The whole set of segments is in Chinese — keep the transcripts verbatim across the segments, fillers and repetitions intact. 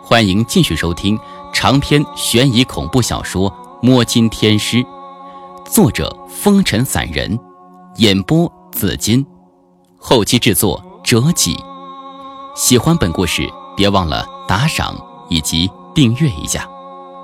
欢迎继续收听长篇悬疑恐怖小说《摸金天师》，作者风尘散人，演播紫金，后期制作折戟。喜欢本故事，别忘了打赏以及订阅一下。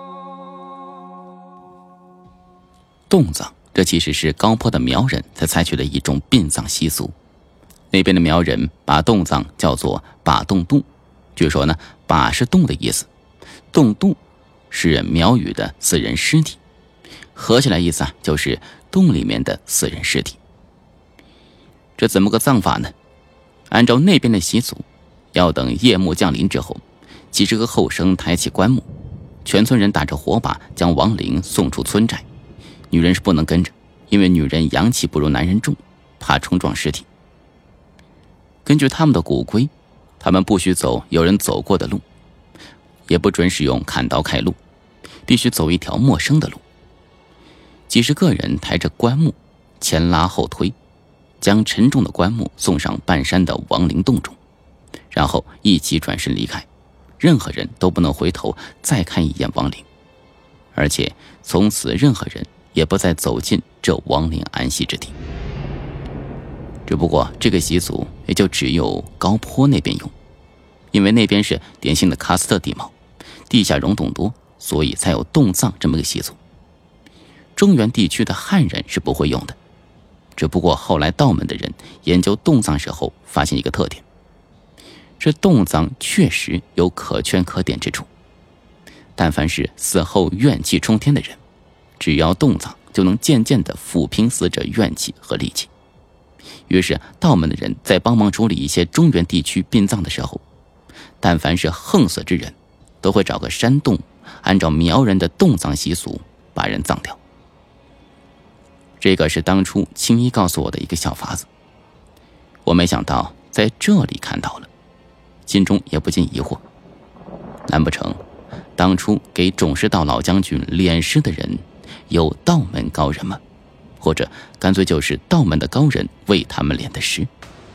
洞葬，这其实是高坡的苗人才采取的一种殡葬习俗。那边的苗人把洞葬叫做把洞渡，据说呢，把是洞的意思，洞渡是苗语的死人尸体，合起来意思啊，就是洞里面的死人尸体。这怎么个葬法呢？按照那边的习俗，要等夜幕降临之后，几十个后生抬起棺木，全村人打着火把将亡灵送出村寨，女人是不能跟着，因为女人阳气不如男人重，怕冲撞尸体。根据他们的古规，他们不许走有人走过的路，也不准使用砍刀开路，必须走一条陌生的路。几十个人抬着棺木，前拉后推，将沉重的棺木送上半山的亡灵洞中，然后一起转身离开，任何人都不能回头再看一眼亡灵，而且从此任何人也不再走进这亡灵安息之地。只不过这个习俗也就只有高坡那边用，因为那边是典型的喀斯特地貌，地下溶洞多，所以才有洞葬这么个习俗。中原地区的汉人是不会用的。只不过后来道门的人研究洞葬时候发现一个特点，这洞葬确实有可圈可点之处。但凡是死后怨气冲天的人，只要洞葬就能渐渐地抚平死者怨气和戾气。于是道门的人在帮忙处理一些中原地区殡葬的时候，但凡是横死之人，都会找个山洞，按照苗人的洞葬习俗把人葬掉。这个是当初青衣告诉我的一个小法子，我没想到在这里看到了，心中也不禁疑惑，难不成当初给种师道老将军殓尸的人有道门高人吗？或者干脆就是道门的高人为他们敛的尸。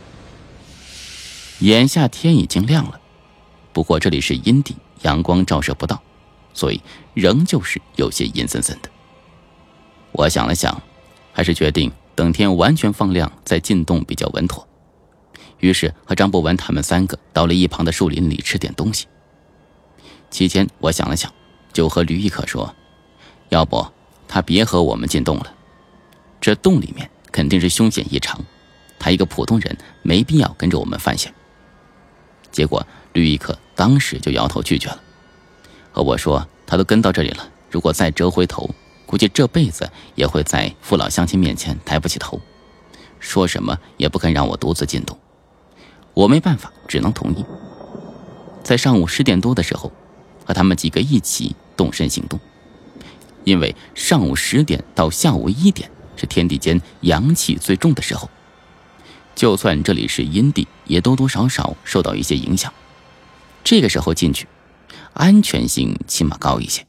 眼下天已经亮了，不过这里是阴地，阳光照射不到，所以仍旧是有些阴森森的。我想了想，还是决定等天完全放亮再进洞比较稳妥。于是和张博文他们三个到了一旁的树林里吃点东西。期间我想了想，就和吕一可说，要不他别和我们进洞了，这洞里面肯定是凶险异常，他一个普通人没必要跟着我们犯险。结果吕一可当时就摇头拒绝了，和我说他都跟到这里了，如果再折回头，估计这辈子也会在父老乡亲面前抬不起头，说什么也不肯让我独自进洞。我没办法，只能同意。在上午十点多的时候，和他们几个一起动身行动。因为上午十点到下午一点是天地间阳气最重的时候，就算这里是阴地，也多多少少受到一些影响。这个时候进去，安全性起码高一些。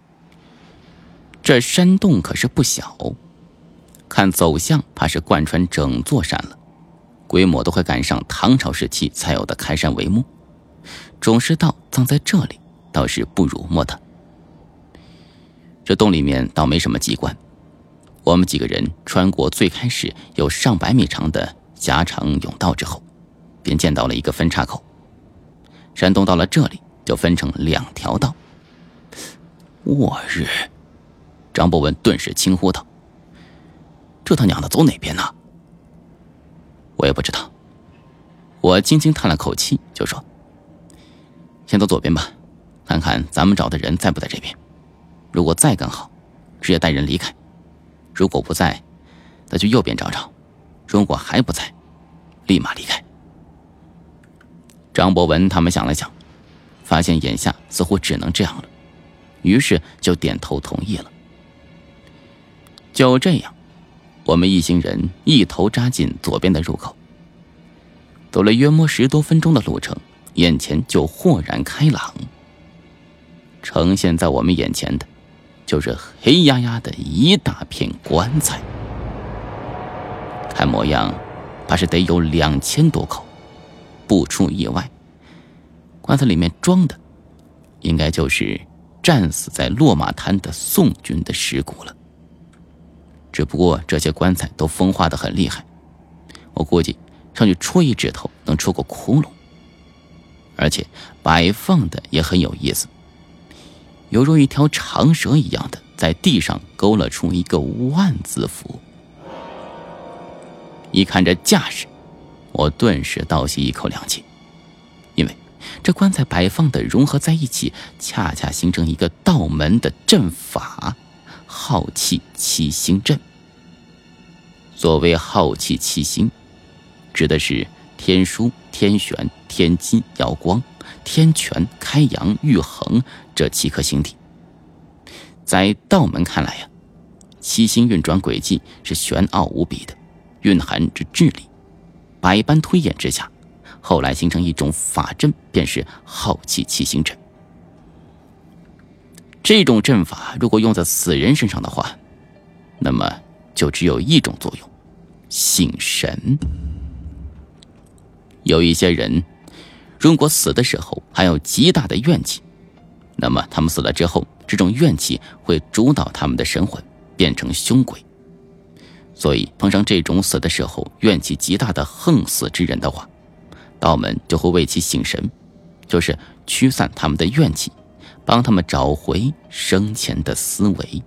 这山洞可是不小，看走向怕是贯穿整座山了，规模都快赶上唐朝时期才有的开山帷幕。种师道葬在这里倒是不辱没他。这洞里面倒没什么机关，我们几个人穿过最开始有上百米长的狭长甬道之后，便见到了一个分岔口。山洞到了这里就分成两条道。我日！张博文顿时惊呼道，这他娘的走哪边呢？我也不知道。我轻轻叹了口气就说，先走左边吧，看看咱们找的人在不在这边，如果在更好，直接带人离开，如果不在，再去右边找找，如果还不在，立马离开。张博文他们想了想，发现眼下似乎只能这样了，于是就点头同意了。就这样，我们一行人一头扎进左边的入口，走了约摸十多分钟的路程，眼前就豁然开朗。呈现在我们眼前的就是黑压压的一大片棺材，看模样怕是得有两千多口。不出意外，棺材里面装的应该就是战死在落马滩的宋军的尸骨了。只不过这些棺材都风化得很厉害，我估计上去戳一指头能戳个窟窿。而且摆放的也很有意思，犹如一条长蛇一样的在地上勾勒出一个万字符。一看这架势，我顿时倒吸一口凉气，因为这棺材摆放的融合在一起，恰恰形成一个道门的阵法——浩气七星阵。所谓浩气七星，指的是天枢、天璇、天机、瑶光、天权、开阳、玉衡这七颗星体。在道门看来呀、啊，七星运转轨迹是玄奥无比的，蕴含着智力。百般推演之下，后来形成一种法阵，便是浩气七星阵。这种阵法如果用在死人身上的话，那么就只有一种作用：醒神。有一些人如果死的时候还有极大的怨气，那么他们死了之后，这种怨气会主导他们的神魂，变成凶鬼。所以碰上这种死的时候怨气极大的横死之人的话，道门就会为其醒神，就是驱散他们的怨气，帮他们找回生前的思维。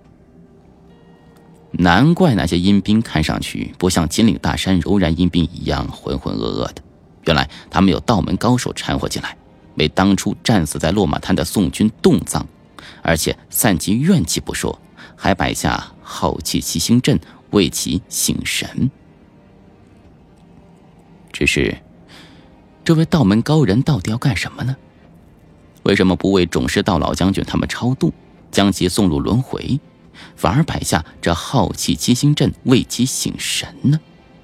难怪那些阴兵看上去不像金岭大山柔然阴兵一样浑浑噩噩的，原来他们有道门高手掺和进来，为当初战死在落马滩的宋军动葬，而且散其怨气不说，还摆下浩气七星阵为其醒神。只是这位道门高人到底要干什么呢？为什么不为种师道老将军他们超度，将其送入轮回，反而摆下这浩气七星阵为其醒神呢？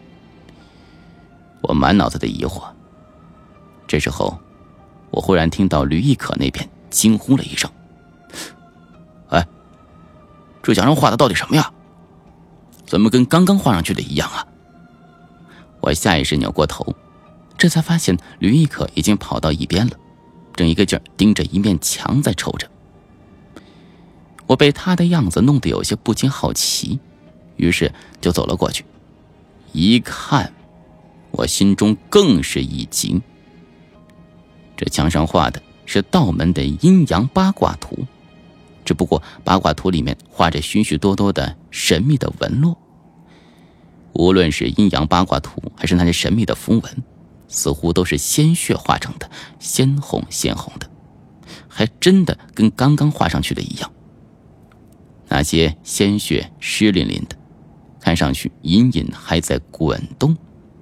我满脑子的疑惑。这时候我忽然听到吕亦可那边惊呼了一声：哎，这墙上画的到底什么呀？怎么跟刚刚画上去的一样啊？我下意识扭过头，这才发现吕亦可已经跑到一边了，正一个劲儿盯着一面墙在瞅着。我被他的样子弄得有些不禁好奇，于是就走了过去。一看，我心中更是一惊。这墙上画的是道门的阴阳八卦图，只不过八卦图里面画着许许多多的神秘的纹络。无论是阴阳八卦图还是那些神秘的符文，似乎都是鲜血画成的，鲜红鲜红的，还真的跟刚刚画上去的一样。那些鲜血湿淋淋的，看上去隐隐还在滚动。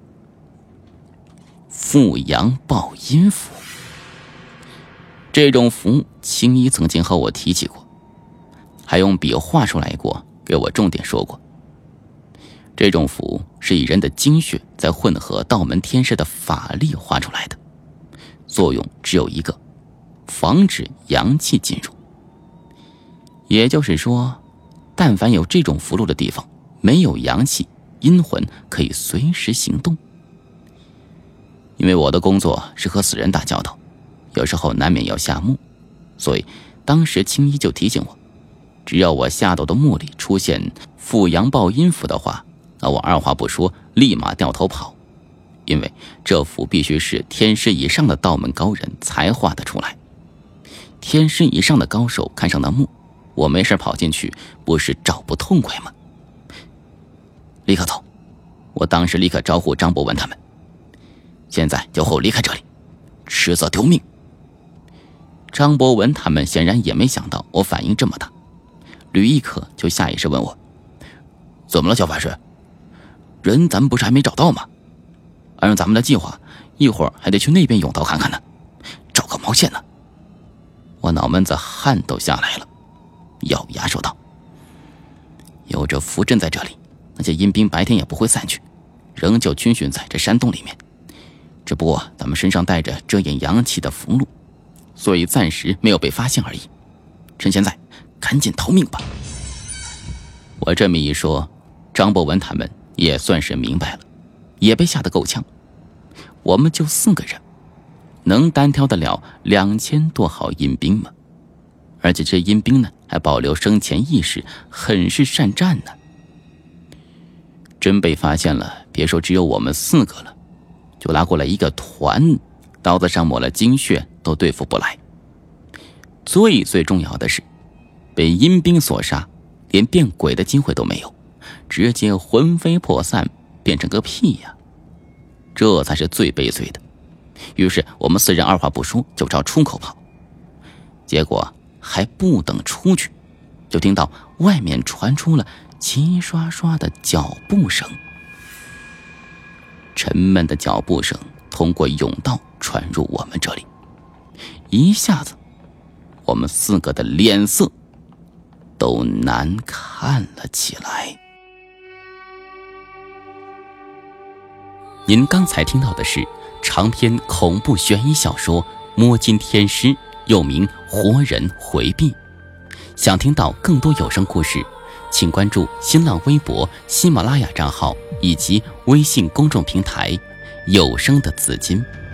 复阳抱阴符，这种符青衣曾经和我提起过，还用笔画出来过，给我重点说过。这种符是以人的精血在混合道门天师的法力画出来的，作用只有一个，防止阳气进入。也就是说，但凡有这种符箓的地方，没有阳气，阴魂可以随时行动。因为我的工作是和死人打交道，有时候难免要下墓，所以当时青衣就提醒我，只要我下斗的墓里出现复阳抱阴符的话，那我二话不说立马掉头跑，因为这符必须是天师以上的道门高人才画得出来。天师以上的高手看上的墓，我没事跑进去不是找不痛快吗？立刻走！我当时立刻招呼张博文他们，现在就和我离开这里，迟则丢命。张博文他们显然也没想到我反应这么大，吕亦可就下意识问我：怎么了，小法师？人咱们不是还没找到吗？按照咱们的计划，一会儿还得去那边甬道看看呢，找个毛线呢。我脑门子汗都下来了，咬牙说道：有这符阵在这里，那些阴兵白天也不会散去，仍旧军训在这山洞里面。只不过咱们身上带着遮掩阳气的符箓，所以暂时没有被发现而已。趁现在赶紧逃命吧。我这么一说，张博文他们也算是明白了，也被吓得够呛。我们就四个人，能单挑得了两千多号阴兵吗？ 而且这阴兵呢还保留生前意识，很是善战呢。真被发现了，别说只有我们四个了，就拉过来一个团，刀子上抹了金血都对付不来。最最重要的是，被阴兵所杀，连变鬼的机会都没有，直接魂飞魄散，变成个屁呀！这才是最悲催的。于是我们四人二话不说就朝出口跑，结果还不等出去，就听到外面传出了齐刷刷的脚步声。沉闷的脚步声通过甬道传入我们这里，一下子我们四个的脸色都难看了起来。您刚才听到的是长篇恐怖悬疑小说《摸金天师》，又名《活人回避》。想听到更多有声故事，请关注新浪微博、喜马拉雅账号以及微信公众平台有声的紫金。